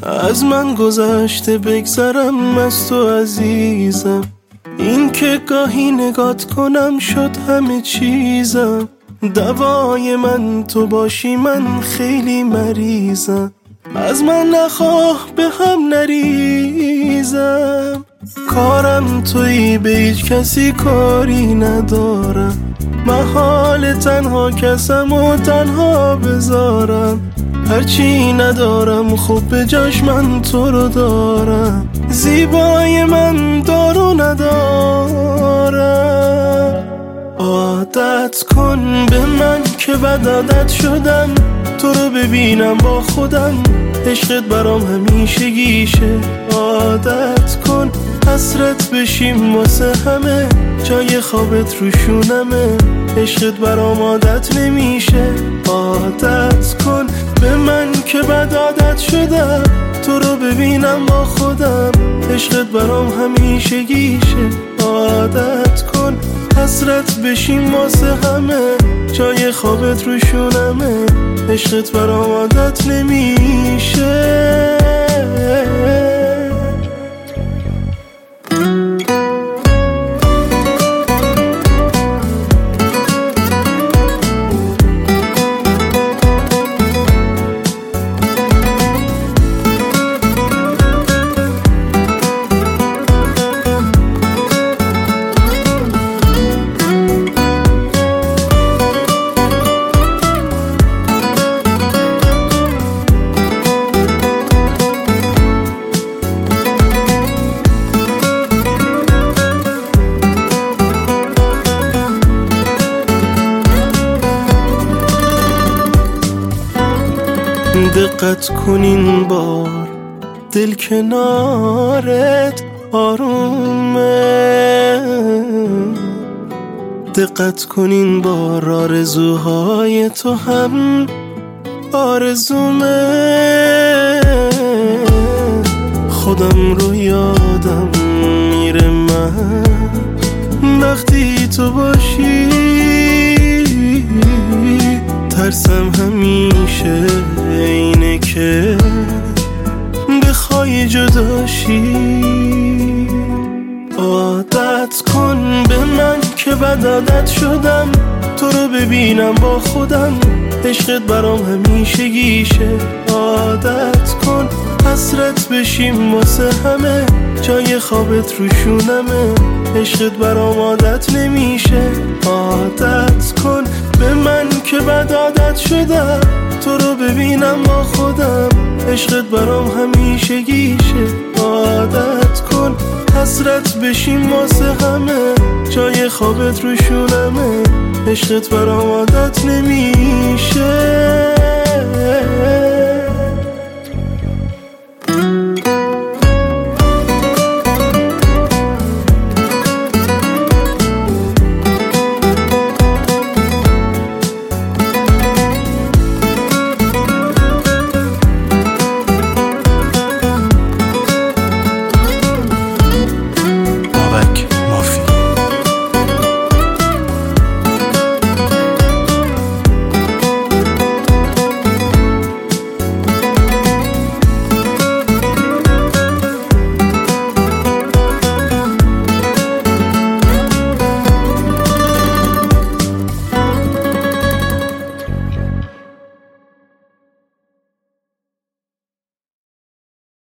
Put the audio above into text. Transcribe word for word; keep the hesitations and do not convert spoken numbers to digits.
از من گذشته بگذرم از تو عزیزم، این که گاهی نگات کنم شد همه چیزم. دوای من تو باشی من خیلی مریضم، از من نخواه به هم نریزم. کارم تویی به هیچ کسی کاری ندارم، محال تنها کسم و تنها بذارم. هرچی ندارم خب به جاش من تو رو دارم، زیبای من دارو ندارم. عادت کن به من که بد عادت شدم، تو رو ببینم با خودم عشقت برام همیشه گیشه. عادت کن حسرت بشیم واسه همه، جای خوابت روشونمه، عشقت برام عادت نمیشه. عادت کن به من که بد عادت شدم، تو رو ببینم با خودم عشقت برام همیشه گیشه. عادت کن حسرت بشیم واسه همه، جای خوابت روشونمه، عشقت برام عادت نمیشه. دقت کن این بار دل کنارت آرومه، دقت کن این بار آرزوهای تو هم آرزومه. خودم رو یادم میره من وقتی تو باشی، ترسم همیشه اینه که بخوای جداشی. عادت کن به من که بد عادت شدم، تو رو ببینم با خودم عشقت برام همیشه گیشه. عادت کن حسرت بشیم واسه همه، جای خوابت روشونمه، عشقت برام عادت نمیشه. عادت کن به من که بد عادت شدم، تو رو ببینم با خودم عشقت برام همیشه گیشه. عادت کن حسرت بشیم واسه همه، جای خوابت روشونمه، عشقت برام عادت نمیشه.